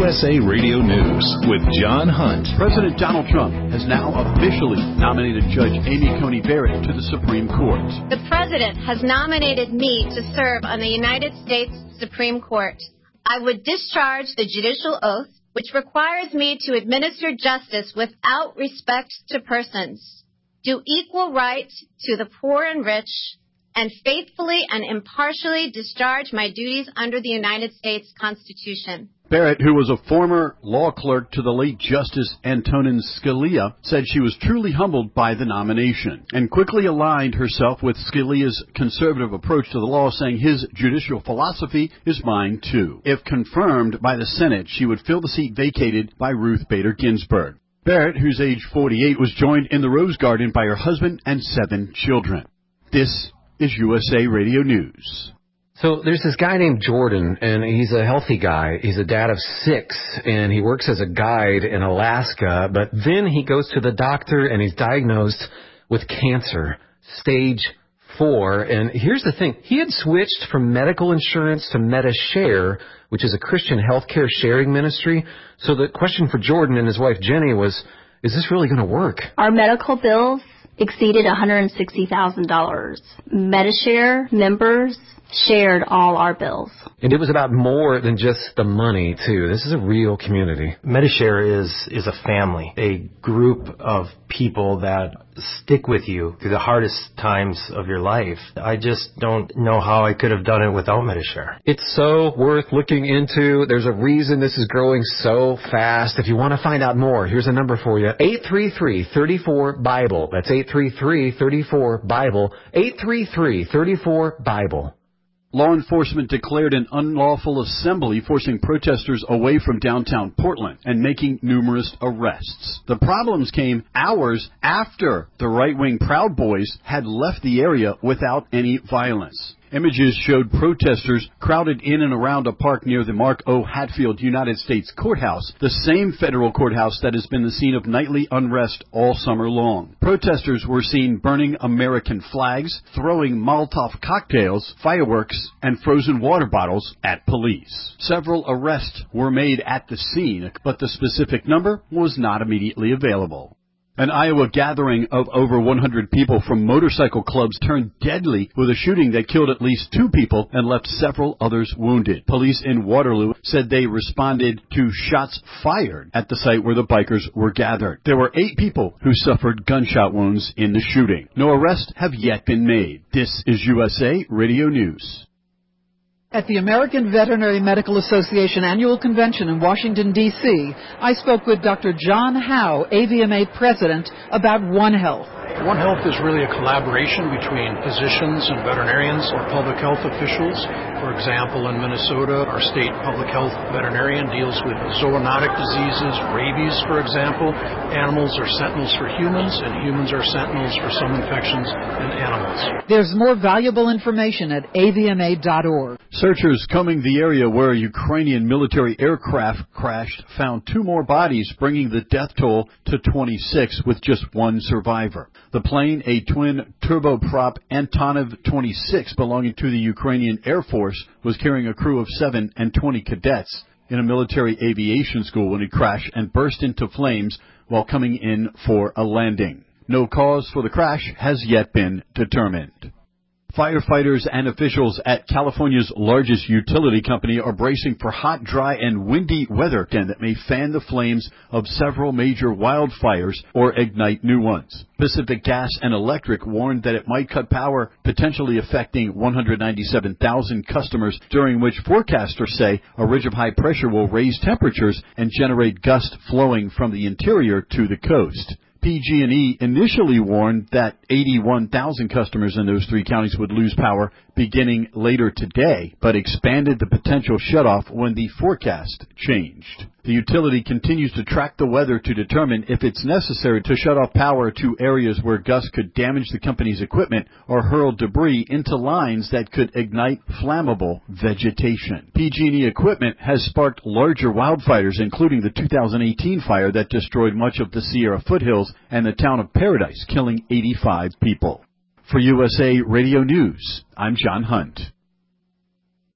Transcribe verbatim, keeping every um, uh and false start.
U S A Radio News with John Hunt. President Donald Trump has now officially nominated Judge Amy Coney Barrett to the Supreme Court. The President has nominated me to serve on the United States Supreme Court. I would discharge the judicial oath, which requires me to administer justice without respect to persons, do equal right to the poor and rich, and faithfully and impartially discharge my duties under the United States Constitution. Barrett, who was a former law clerk to the late Justice Antonin Scalia, said she was truly humbled by the nomination and quickly aligned herself with Scalia's conservative approach to the law, saying his judicial philosophy is mine too. If confirmed by the Senate, she would fill the seat vacated by Ruth Bader Ginsburg. Barrett, who's age forty-eight, was joined in the Rose Garden by her husband and seven children. This is U S A Radio News. So there's this guy named Jordan, and he's a healthy guy. He's a dad of six, and he works as a guide in Alaska. But then he goes to the doctor, and he's diagnosed with cancer, stage four. And here's the thing. He had switched from medical insurance to MediShare, which is a Christian healthcare sharing ministry. So the question for Jordan and his wife Jenny was, is this really going to work? Our medical bills exceeded one hundred sixty thousand dollars. MediShare members shared all our bills. And it was about more than just the money, too. This is a real community. MediShare is is a family, a group of people that stick with you through the hardest times of your life. I just don't know how I could have done it without MediShare. It's so worth looking into. There's a reason this is growing so fast. If you want to find out more, here's a number for you. eight three three, three four, Bible. That's eight three three, three four, Bible. eight three three, three four, Bible. Law enforcement declared an unlawful assembly, forcing protesters away from downtown Portland and making numerous arrests. The problems came hours after the right-wing Proud Boys had left the area without any violence. Images showed protesters crowded in and around a park near the Mark O. Hatfield United States Courthouse, the same federal courthouse that has been the scene of nightly unrest all summer long. Protesters were seen burning American flags, throwing Molotov cocktails, fireworks, and frozen water bottles at police. Several arrests were made at the scene, but the specific number was not immediately available. An Iowa gathering of over one hundred people from motorcycle clubs turned deadly with a shooting that killed at least two people and left several others wounded. Police in Waterloo said they responded to shots fired at the site where the bikers were gathered. There were eight people who suffered gunshot wounds in the shooting. No arrests have yet been made. This is U S A Radio News. At the American Veterinary Medical Association Annual Convention in Washington, D C, I spoke with Doctor John Howe, A V M A President, about One Health. One Health is really a collaboration between physicians and veterinarians or public health officials. For example, in Minnesota, our state public health veterinarian deals with zoonotic diseases, rabies, for example. Animals are sentinels for humans, and humans are sentinels for some infections in animals. There's more valuable information at A V M A dot org. Searchers combing the area where a Ukrainian military aircraft crashed found two more bodies, bringing the death toll to twenty-six, with just one survivor. The plane, a twin turboprop Antonov twenty-six belonging to the Ukrainian Air Force, was carrying a crew of seven and twenty cadets in a military aviation school when it crashed and burst into flames while coming in for a landing. No cause for the crash has yet been determined. Firefighters and officials at California's largest utility company are bracing for hot, dry, and windy weather that may fan the flames of several major wildfires or ignite new ones. Pacific Gas and Electric warned that it might cut power, potentially affecting one hundred ninety-seven thousand customers, during which forecasters say a ridge of high pressure will raise temperatures and generate gusts flowing from the interior to the coast. P G and E initially warned that eighty-one thousand customers in those three counties would lose power beginning later today, but expanded the potential shutoff when the forecast changed. The utility continues to track the weather to determine if it's necessary to shut off power to areas where gusts could damage the company's equipment or hurl debris into lines that could ignite flammable vegetation. P G and E equipment has sparked larger wildfires, including the two thousand eighteen fire that destroyed much of the Sierra foothills and the town of Paradise, killing eighty-five people. For U S A Radio News, I'm John Hunt.